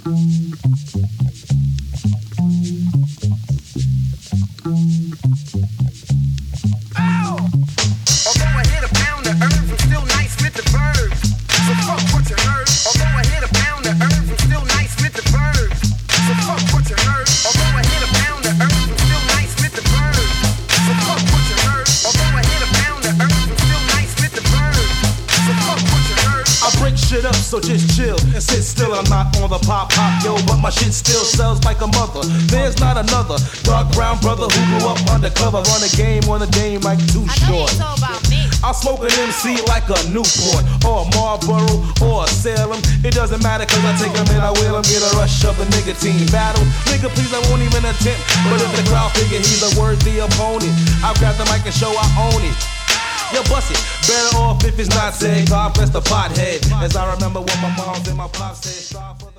So just chill and sit still. I'm not on the pop, yo, but my shit still sells like a mother. There's not another dark brown brother who grew up undercover. Run a game on the game like Too Short. I'll smoke an MC like a Newport or a Marlboro or a Salem. It doesn't matter cause I take them and I will them. Get a rush of a nicotine battle. Nigga please I won't even attempt. But if the crowd figure he's a worthy opponent, I'll grab the mic and show I own it. Yo, bust it. Better off if it's not said. God bless the pothead. As I remember what my mom and my pop said.